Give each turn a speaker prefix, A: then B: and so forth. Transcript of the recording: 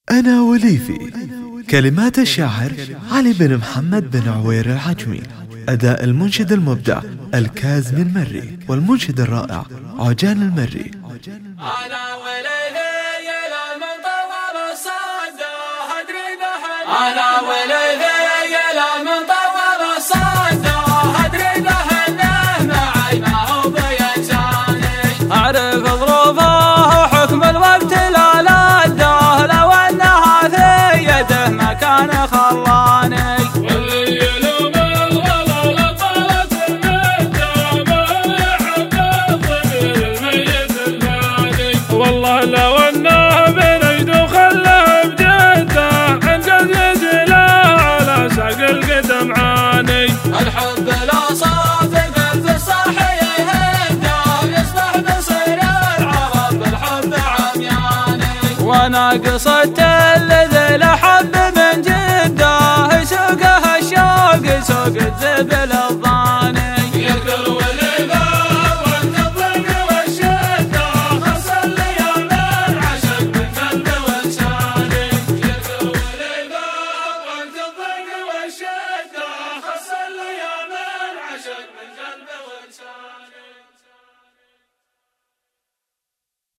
A: أنا وليفي. كلمات الشاعر علي بن محمد بن عوير العجمي. أداء المنشد المبدع الكاظمي المري، والمنشد الرائع عجان المري.
B: أنا وليفي يا من طول الصدى أدري به، أنا وليفي يا من طول الصدى أدري به إنه معي ما هو بإنساني. أعرف ظروفه وحكم الوقت لا لده، لو أنها في يده ما كان خلاني.
C: والله لو انه بنجد خله بجده انجز يجله على ساق القدم عاني.
B: الحب لا صافي في الصحيح يهده، يصبح بصير العرب الحب عمياني. وانا قصدت الذي لحب من جده، يسوقه الشوق يسوق الزبل